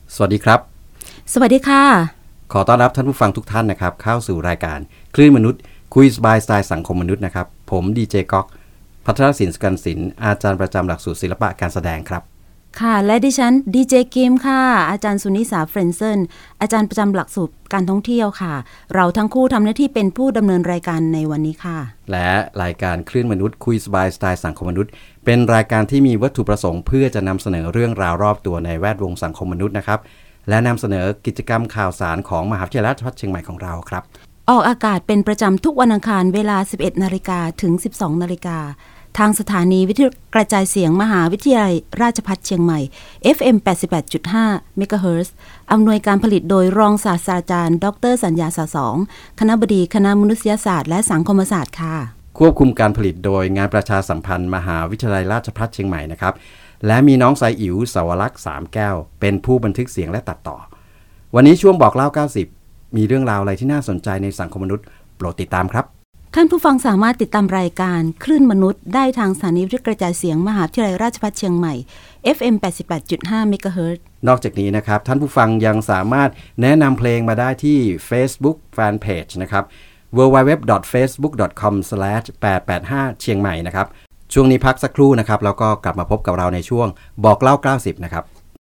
สวัสดีครับสวัสดีค่ะขอต้อนรับท่านผู้ฟังทุกท่านนะครับเข้าสู่รายการคลื่นมนุษย์คุยสบายสไตล์สังคมมนุษย์นะครับผมดีเจก๊อกพัฒนศิลป์สกันศิลป์อาจารย์ประจำหลักสูตรศิลปะการแสดงครับค่ะและดิฉันดีเจกิมค่ะอาจารย์สุนิสาเฟรนเซนอาจารย์ประจำหลักสูตรการท่องเที่ยวค่ะเราทั้งคู่ทำหน้าที่เป็นผู้ดำเนินรายการในวันนี้ค่ะและรายการคลื่นมนุษย์คุยสบายสไตล์สังคมมนุษย์เป็นรายการที่มีวัตถุประสงค์เพื่อจะนำเสนอเรื่องราวรอบตัวในแวดวงสังคมมนุษย์นะครับและนำเสนอกิจกรรมข่าวสารของมหาวิทยาลัยราชภัฏเชียงใหม่ของเราครับออกอากาศเป็นประจำทุกวันอังคารเวลา 11:00 นถึง 12:00 นทางสถานีวิทยุกระจายเสียงมหาวิทยาลัยราชภัฏเชียงใหม่ FM 88.5 เมกะเฮิรตซ์อำนวยการผลิตโดยรองศาสตราจารย์ดร.สัญญาสาสองคณบดีคณะมนุษยศาสตร์และสังคมศาสตร์ค่ะควบคุมการผลิตโดยงานประชาสัมพันธ์มหาวิทยาลัยราชภัฏเชียงใหม่นะครับและมีน้องสายอิ๋วสวรักษ์3แก้วเป็นผู้บันทึกเสียงและตัดต่อวันนี้ช่วงบอกเล่า90มีเรื่องราวอะไรที่น่าสนใจในสังคมมนุษย์โปรดติดตามครับท่านผู้ฟังสามารถติดตามรายการคลื่นมนุษย์ได้ทางสถานีวิทยุกระจายเสียงมหาวิทยาลัยราชภัฏเชียงใหม่ FM 88.5 เมกะเฮิรตซ์นอกจากนี้นะครับท่านผู้ฟังยังสามารถแนะนำเพลงมาได้ที่ Facebook Fanpage นะครับ www.facebook.com/885 เชียงใหม่นะครับช่วงนี้พักสักครู่นะครับแล้วก็กลับมาพบกับเราในช่วงบอกเล่า90นะครับ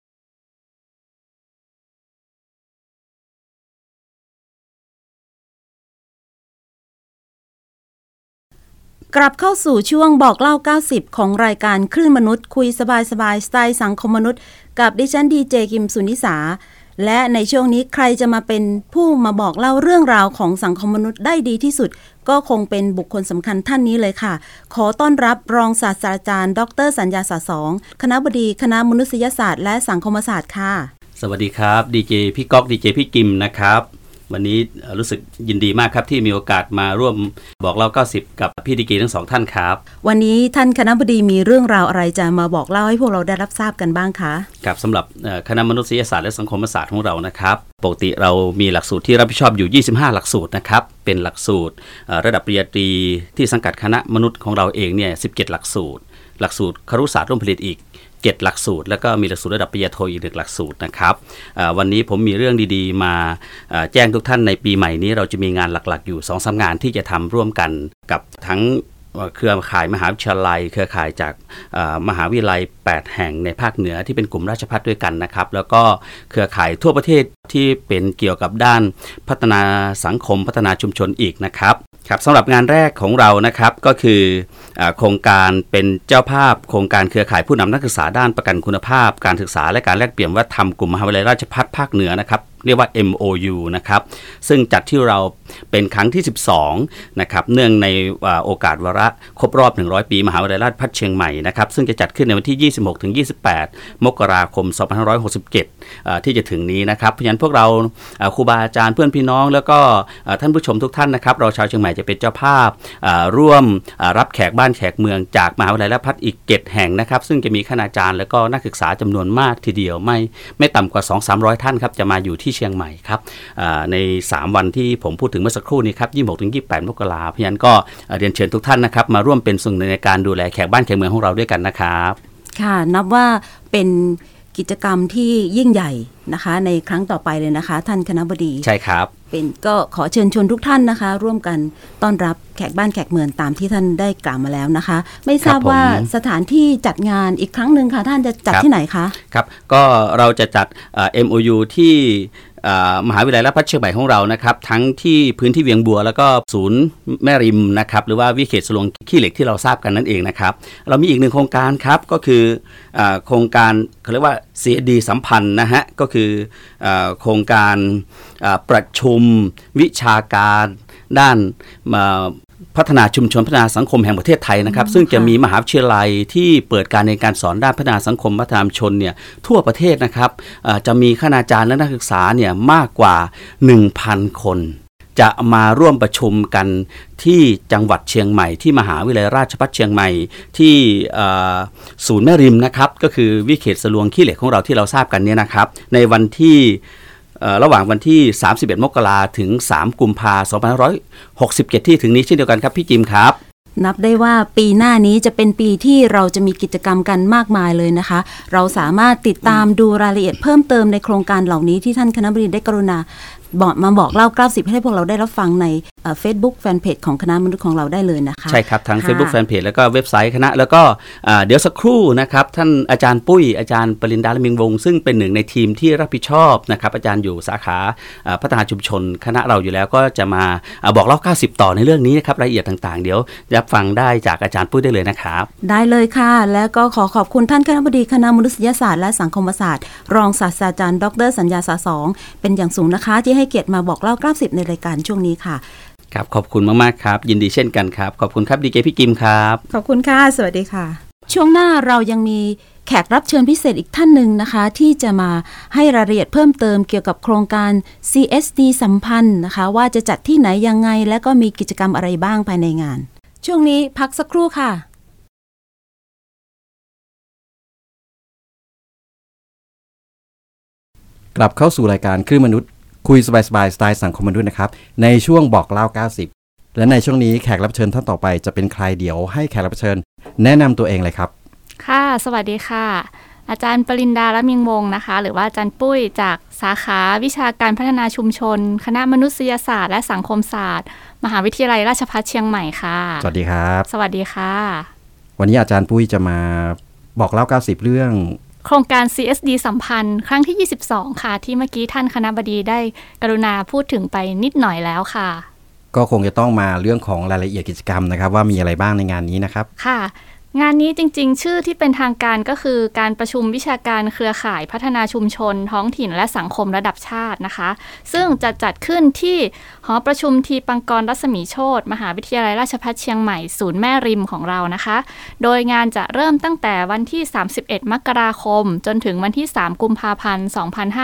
กลับเข้าสู่ช่วงบอกเล่า90ของรายการคลื่นมนุษย์คุยสบายสไตล์สังคมมนุษย์กับดิฉันดีเจกิมสุนิสาและในช่วงนี้ใครจะมาเป็นผู้มาบอกเล่าเรื่องราวของสังคมมนุษย์ได้ดีที่สุดก็คงเป็นบุคคลสำคัญท่านนี้เลยค่ะขอต้อนรับรองศาสตราจารย์ดร.สัญญาสาสองคณบดีคณะมนุษยศาสตร์และสังคมศาสตร์ค่ะสวัสดีครับดีเจพี่ก๊อกดีเจพี่กิมนะครับวันนี้รู้สึกยินดีมากครับที่มีโอกาสมาร่วมบอกเล่า90กับพี่ดีเจทั้งสองท่านครับวันนี้ท่านคณบดีมีเรื่องราวอะไรจะมาบอกเล่าให้พวกเราได้รับทราบกันบ้างคะครับสำหรับคณะมนุษยศาสตร์และสังคมศาสตร์ของเรานะครับปกติเรามีหลักสูตรที่รับผิดชอบอยู่25หลักสูตรนะครับเป็นหลักสูตรระดับปริญญาตรีที่สังกัดคณะมนุษย์ของเราเองเนี่ย17หลักสูตรหลักสูตรครุศาสตร์ร่วมผลิตอีก7หลักสูตรแล้วก็มีหลักสูตรระดับปริญญาโทอีก1หลักสูตรนะครับวันนี้ผมมีเรื่องดีๆมาแจ้งทุกท่านในปีใหม่นี้เราจะมีงานหลักๆอยู่ 2-3 งานที่จะทำร่วมกันกับทั้งเครือข่ายมหาวิทยาลัยเครือข่ายจากมหาวิทยาลัย8แห่งในภาคเหนือที่เป็นกลุ่มราชภัฏด้วยกันนะครับแล้วก็เครือข่ายทั่วประเทศที่เป็นเกี่ยวกับด้านพัฒนาสังคมพัฒนาชุมชนอีกนะครับครับสำหรับงานแรกของเรานะครับก็คือโครงการเป็นเจ้าภาพโครงการเครือข่ายผู้นำนักศึกษาด้านประกันคุณภาพการศึกษาและการแลกเปลี่ยนวัฒนธรรมกลุ่มมหาวิทยาลัยราชภัฏภาคเหนือนะครับเรียกว่า MOU นะครับซึ่งจัดที่เราเป็นครั้งที่12นะครับเนื่องในโอกาสวาระครบรอบ100ปีมหาวิทยาลัยราชภัฏเชียงใหม่นะครับซึ่งจะจัดขึ้นในวันที่26-28 มกราคม 2567ที่จะถึงนี้นะครับเพราะฉะนั้นพวกเราครูบาอาจารย์เพื่อนพี่น้องแล้วก็ท่านผู้ชมทุกท่านนะครับเราชาวเชียงใหม่จะเป็นเจ้าภาพร่วมรับแขกบ้านแขกเมืองจากมหาวิทยาลัยราชภัฏอีก7แห่งนะครับซึ่งจะมีคณาจารย์และก็นักศึกษาจำนวนมากทีเดียวไม่ต่ำกว่า 200-300 ท่านครับจะมาอยู่ที่เชียงใหม่ครับใน3วันที่ผมพูดถึงเมื่อสักครู่นี้ครับ26-28 มกราคมเพราะฉะนั้นก็เรียนเชิญทุกท่านนะครับมาร่วมเป็นส่วนหนึ่งในการดูแลแขกบ้านแขกเมืองของเราด้วยกันนะครับค่ะนับว่าเป็นกิจกรรมที่ยิ่งใหญ่นะคะในครั้งต่อไปเลยนะคะท่านคณบดีใช่ครับเป็นก็ขอเชิญชวนทุกท่านนะคะร่วมกันต้อนรับแขกบ้านแขกเมืองตามที่ท่านได้กล่าวมาแล้วนะคะไม่ทราบว่าสถานที่จัดงานอีกครั้งนึงค่ะท่านจะจัดที่ไหนคะครับก็เราจะจัดMOU ที่มหาวิทยาลัยราชภัฏเชียงใหม่ของเรานะครับทั้งที่พื้นที่เวียงบัวแล้วก็ศูนย์แม่ริมนะครับหรือว่าวิเขตสลวงขี้เหล็กที่เราทราบกันนั่นเองนะครับเรามีอีกหนึ่งโครงการครับก็คือโครงการเขาเรียกว่า CSD สัมพันธ์นะฮะก็คือโครงการประชุมวิชาการด้านพัฒนาชุมชนพัฒนาสังคมแห่งประเทศไทยนะครับซึ่งจะมีมหาวิทยาลัยที่เปิดการในการสอนด้านพัฒนาสังคมพัฒนาชุมชนเนี่ยทั่วประเทศนะครับจะมีคณาจารย์และนักศึกษาเนี่ยมากกว่า 1,000 คนจะมาร่วมประชุมกันที่จังหวัดเชียงใหม่ที่มหาวิทยาลัยราชภัฏเชียงใหม่ที่ศูนย์แม่ริมนะครับก็คือวิเขตสลวงขี้เหล็กของเราที่เราทราบกันเนี่ยนะครับในวันที่ระหว่างวันที่31 มกราคมถึง3 กุมภาพันธ์ 2567ที่ถึงนี้เช่นเดียวกันครับพี่จิมครับนับได้ว่าปีหน้านี้จะเป็นปีที่เราจะมีกิจกรรมกันมากมายเลยนะคะเราสามารถติดตามดูรายละเอียดเพิ่มเติมในโครงการเหล่านี้ที่ท่านคณบดีได้กรุณาบอกเล่า90ให้พวกเราได้รับฟังในFacebook Fanpage ของคณะมนุษย์ของเราได้เลยนะคะใช่ครับทั้ง Facebook Fanpage แล้วก็เว็บไซต์คณะแล้วก็เดี๋ยวสักครู่นะครับท่านอาจารย์ปุ้ยอาจารย์ปรินดาละมิงวงศ์ซึ่งเป็นหนึ่งในทีมที่รับผิดชอบนะครับอาจารย์อยู่สาขาพัฒนาชุมชนคณะเราอยู่แล้วก็จะมาบอกเล่า90ต่อในเรื่องนี้นะครับรายละเอียดต่างๆเดี๋ยวรับฟังได้จากอาจารย์ปุ้ยได้เลยนะครับได้เลยค่ะแล้วก็ขอบคุณท่านคณบดีคณะมนุษยศาสตร์และสังคมศาสตร์รองศาสตราจารย์ดร.สัญญาสาสองเป็นอย่างสูงนะคะที่ให้เกียรติมาบอกเล่า90ในรายการช่วงนี้ค่ะครับขอบคุณมากๆครับยินดีเช่นกันครับขอบคุณครับดีเจพี่กิมครับขอบคุณค่ะสวัสดีค่ะช่วงหน้าเรายังมีแขกรับเชิญพิเศษอีกท่านหนึ่งนะคะที่จะมาให้รายละเอียดเพิ่มเติมเกี่ยวกับโครงการ CSD สัมพันธ์นะคะว่าจะจัดที่ไหนยังไงและก็มีกิจกรรมอะไรบ้างภายในงานช่วงนี้พักสักครู่ค่ะกลับเข้าสู่รายการคลื่นมนุษย์คุยสบายๆสไตล์สังคมมนุษย์นะครับในช่วงบอกเล่า90และในช่วงนี้แขกรับเชิญท่านต่อไปจะเป็นใครเดี๋ยวให้แขกรับเชิญแนะนำตัวเองเลยครับค่ะสวัสดีค่ะอาจารย์ปรินดาละมิงวงศ์นะคะหรือว่าอาจารย์ปุ้ยจากสาขาวิชาการพัฒนาชุมชนคณะมนุษยศาสตร์และสังคมศาสตร์มหาวิทยาลัยราชภัฏเชียงใหม่ค่ะสวัสดีครับสวัสดีค่ะวันนี้อาจารย์ปุ้ยจะมาบอกเล่า90เรื่องโครงการ CSD สัมพันธ์ครั้งที่22ค่ะที่เมื่อกี้ท่านคณบดีได้กรุณาพูดถึงไปนิดหน่อยแล้วค่ะก็คงจะต้องมาเรื่องของรายละเอียดกิจกรรมนะครับว่ามีอะไรบ้างในงานนี้นะครับค่ะงานนี้จริงๆชื่อที่เป็นทางการก็คือการประชุมวิชาการเครือข่ายพัฒนาชุมชนท้องถิ่นและสังคมระดับชาตินะคะซึ่งจะจัดขึ้นที่หอประชุมทีปังกรรัศมีโชติมหาวิทยาลัยราชภัฏเชียงใหม่ศูนย์แม่ริมของเรานะคะโดยงานจะเริ่มตั้งแต่วันที่31มกราคมจนถึงวันที่3กุมภาพันธ์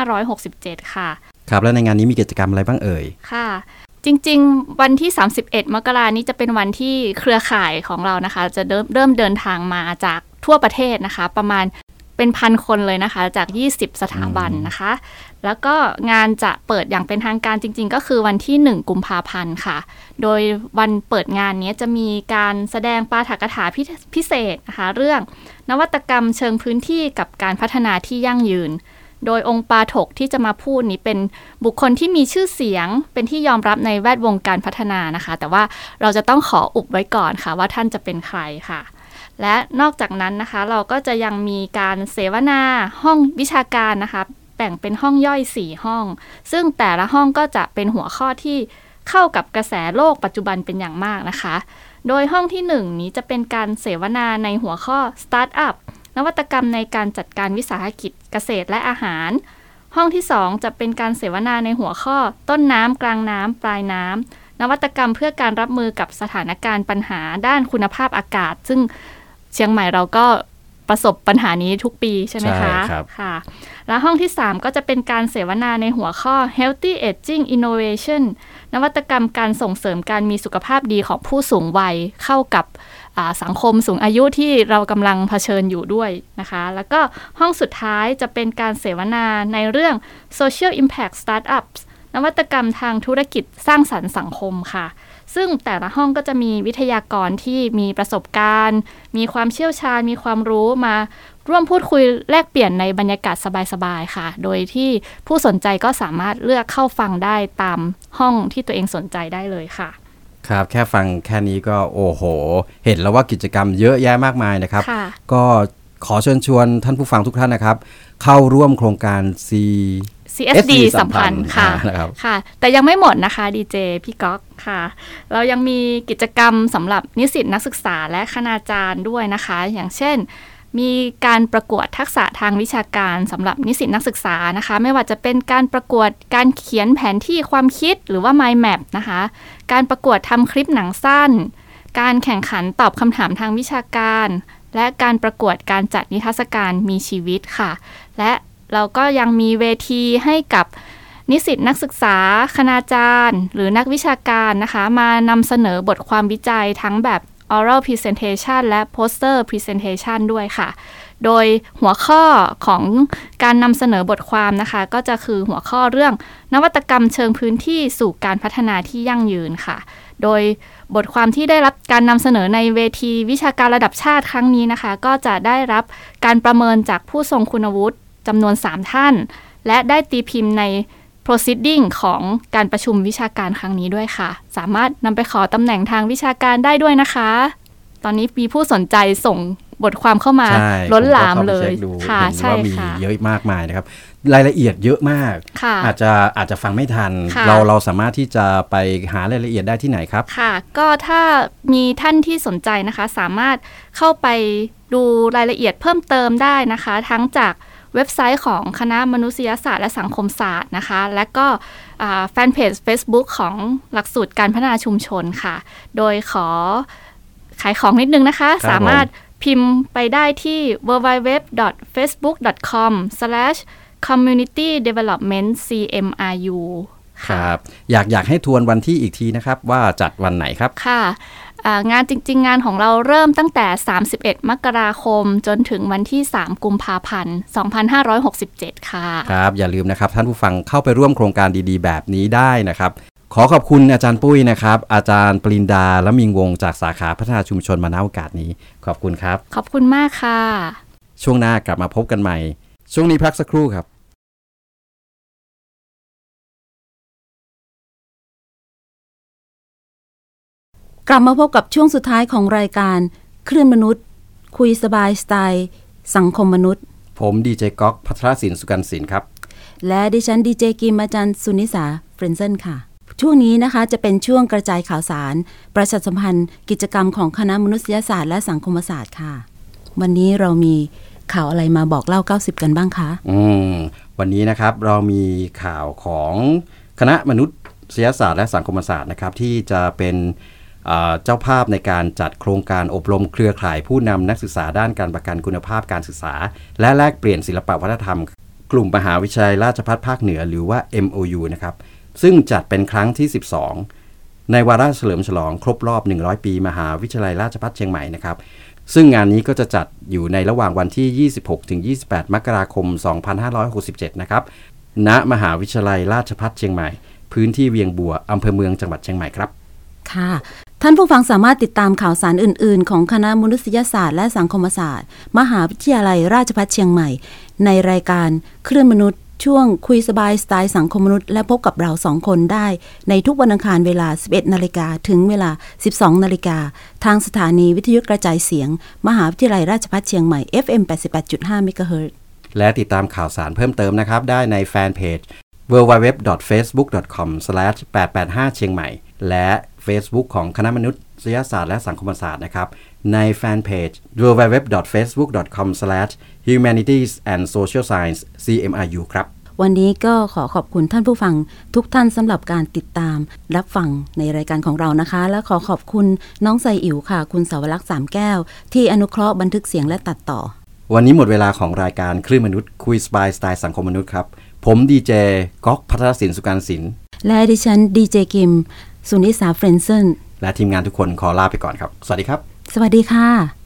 2567ค่ะครับแล้วในงานนี้มีกิจกรรมอะไรบ้างเอ่ยค่ะจริงๆวันที่31มกราคมนี้จะเป็นวันที่เครือข่ายของเรานะคะจะเริ่มเดินทางมาจากทั่วประเทศนะคะประมาณเป็น1,000 คนเลยนะคะจาก20สถาบันนะคะแล้วก็งานจะเปิดอย่างเป็นทางการจริงๆก็คือวันที่1กุมภาพันธ์ค่ะโดยวันเปิดงานนี้จะมีการแสดงปาฐกถาพิเศษนะคะเรื่องนวัตกรรมเชิงพื้นที่กับการพัฒนาที่ยั่งยืนโดยองค์ปาฐกที่จะมาพูดนี้เป็นบุคคลที่มีชื่อเสียงเป็นที่ยอมรับในแวดวงการพัฒนานะคะแต่ว่าเราจะต้องขออุบไว้ก่อนค่ะว่าท่านจะเป็นใครค่ะและนอกจากนั้นนะคะเราก็จะยังมีการเสวนาห้องวิชาการนะคะแบ่งเป็นห้องย่อย4ห้องซึ่งแต่ละห้องก็จะเป็นหัวข้อที่เข้ากับกระแสโลกปัจจุบันเป็นอย่างมากนะคะโดยห้องที่1นี้จะเป็นการเสวนาในหัวข้อ Startupนวัตกรรมในการจัดการวิสาหกิจเกษตรและอาหารห้องที่2จะเป็นการเสวนาในหัวข้อต้นน้ำกลางน้ำปลายน้ำนวัตกรรมเพื่อการรับมือกับสถานการณ์ปัญหาด้านคุณภาพอากาศซึ่งเชียงใหม่เราก็ประสบปัญหานี้ทุกปีใช่ไหมคะใช่ครับค่ะและห้องที่3ก็จะเป็นการเสวนาในหัวข้อ Healthy Aging Innovation นวัตกรรมการส่งเสริมการมีสุขภาพดีของผู้สูงวัยเข้ากับสังคมสูงอายุที่เรากำลังเผชิญอยู่ด้วยนะคะแล้วก็ห้องสุดท้ายจะเป็นการเสวนาในเรื่อง Social Impact Startups นวัตกรรมทางธุรกิจสร้างสรรค์สังคมค่ะซึ่งแต่ละห้องก็จะมีวิทยากรที่มีประสบการณ์มีความเชี่ยวชาญมีความรู้มาร่วมพูดคุยแลกเปลี่ยนในบรรยากาศสบายๆค่ะโดยที่ผู้สนใจก็สามารถเลือกเข้าฟังได้ตามห้องที่ตัวเองสนใจได้เลยค่ะครับแค่ฟังแค่นี้ก็โอ้โหเห็นแล้วว่ากิจกรรมเยอะแยะมากมายนะครับก็ขอเชิญชวนท่านผู้ฟังทุกท่านนะครับเข้าร่วมโครงการ CSD สัมพันธ์ค่ะค่ะแต่ยังไม่หมดนะคะดีเจพี่ก๊อกค่ะเรายังมีกิจกรรมสำหรับนิสิตนักศึกษาและคณาจารย์ด้วยนะคะอย่างเช่นมีการประกวดทักษะทางวิชาการสำหรับนิสิตนักศึกษานะคะไม่ว่าจะเป็นการประกวดการเขียนแผนที่ความคิดหรือว่า Mind Map นะคะการประกวดทำคลิปหนังสั้นการแข่งขันตอบคำถามทางวิชาการและการประกวดการจัดนิทรรศการมีชีวิตค่ะและเราก็ยังมีเวทีให้กับนิสิตนักศึกษาคณาจารย์หรือนักวิชาการนะคะมานำเสนอบทความวิจัยทั้งแบบ oral presentation และ poster presentation ด้วยค่ะโดยหัวข้อของการนำเสนอบทความนะคะก็จะคือหัวข้อเรื่องนวัตกรรมเชิงพื้นที่สู่การพัฒนาที่ยั่งยืนค่ะโดยบทความที่ได้รับการนำเสนอในเวทีวิชาการระดับชาติครั้งนี้นะคะก็จะได้รับการประเมินจากผู้ทรงคุณวุฒิจำนวน3ท่านและได้ตีพิมพ์ใน proceeding ของการประชุมวิชาการครั้งนี้ด้วยค่ะสามารถนำไปขอตำแหน่งทางวิชาการได้ด้วยนะคะตอนนี้มีผู้สนใจส่งบทความเข้ามาล้นหลามเลยค่ะใช่ค่ะมีเยอะมากมายนะครับรายละเอียดเยอะมากอาจจะฟังไม่ทันเราสามารถที่จะไปหารายละเอียดได้ที่ไหนครับค่ะก็ถ้ามีท่านที่สนใจนะคะสามารถเข้าไปดูรายละเอียดเพิ่มเติมได้นะคะทั้งจากเว็บไซต์ของคณะมนุษยศาสตร์และสังคมศาสตร์นะคะและก็แฟนเพจ Facebook ของหลักสูตรการพัฒนาชุมชนค่ะโดยขอขายของนิดนึงนะคะสามารถพิมพ์ไปได้ที่ www.facebook.com/communitydevelopmentcmru ครับอยากให้ทวนวันที่อีกทีนะครับว่าจัดวันไหนครับค่ะงานจริงๆงานของเราเริ่มตั้งแต่31มกราคมจนถึงวันที่3กุมภาพันธ์2567ค่ะครับอย่าลืมนะครับท่านผู้ฟังเข้าไปร่วมโครงการดีๆแบบนี้ได้นะครับขอขอบคุณอาจารย์ปุ้ยนะครับอาจารย์ปรินดาและมิงวงจากสาขาพัฒนาชุมชนมาณโอกาสนี้ขอบคุณครับขอบคุณมากค่ะช่วงหน้ากลับมาพบกันใหม่ช่วงนี้พักสักครู่ครับกลับมาพบกับช่วงสุดท้ายของรายการคลื่นมนุษย์คุยสบายสไตล์สังคมมนุษย์ผมดีเจก๊อกภัทรศิลป์สุกันศิลป์ครับและดิฉันดีเจกิมอาจารย์สุนิสาเฟรนเซนค่ะช่วงนี้นะคะจะเป็นช่วงกระจายข่าวสารประชาสัมพันธ์กิจกรรมของคณะมนุษยศาสตร์และสังคมศาสตร์ค่ะวันนี้เรามีข่าวอะไรมาบอกเล่า90กันบ้างคะวันนี้นะครับเรามีข่าวของคณะมนุษยศาสตร์และสังคมศาสตร์นะครับที่จะเป็นเจ้าภาพในการจัดโครงการอบรมเครือข่ายผู้นำนักศึกษาด้านการประกันคุณภาพการศึกษาและแลกเปลี่ยนศิลปวัฒนธรรมกลุ่มมหาวิทยาลัยราชภัฏภาคเหนือหรือว่า MOU นะครับซึ่งจัดเป็นครั้งที่12ในวาระเฉลิมฉลองครบรอบ100ปีมหาวิทยาลัยราชภัฏเชียงใหม่นะครับซึ่งงานนี้ก็จะจัดอยู่ในระหว่างวันที่26-28 มกราคม 2567นะครับณมหาวิทยาลัยราชภัฏเชียงใหม่พื้นที่เวียงบัวอำเภอเมืองจังหวัดเชียงใหม่ครับค่ะท่านผู้ฟังสามารถติดตามข่าวสารอื่นๆของคณะมนุษยศาสตร์และสังคมศาสตร์มหาวิทยาลัยราชภัฏเชียงใหม่ในรายการคลื่นมนุษย์ช่วงคุยสบายสไตล์สังคมมนุษย์และพบกับเรา2คนได้ในทุกวันอังคารเวลา 11 นาฬิกาถึงเวลา 12 นาฬิกาทางสถานีวิทยุกระจายเสียงมหาวิทยาลัยราชภัฏเชียงใหม่ FM 88.5 เมกะเฮิรตซ์และติดตามข่าวสารเพิ่มเติมนะครับได้ในแฟนเพจ www.facebook.com/885 เชียงใหม่และ Facebook ของคณะมนุษยศาสตร์และสังคมศาสตร์นะครับในแฟนเพจ www.facebook.com/humanitiesandSocialScienceCMRU ครับวันนี้ก็ขอบคุณท่านผู้ฟังทุกท่านสำหรับการติดตามรับฟังในรายการของเรานะคะและขอบคุณน้องไซอิ๋วค่ะคุณสาวรักษ์สามแก้วที่อนุเคราะห์บันทึกเสียงและตัดต่อวันนี้หมดเวลาของรายการคลื่นมนุษย์คุยสบายสไตล์สังคมมนุษย์ครับผมดีเจก๊อกภัทรศิลป์สุกันศิลป์และดิฉันดีเจกิมสุนิสาเฟรนเซนและทีมงานทุกคนขอลาไปก่อนครับสวัสดีครับสวัสดีค่ะ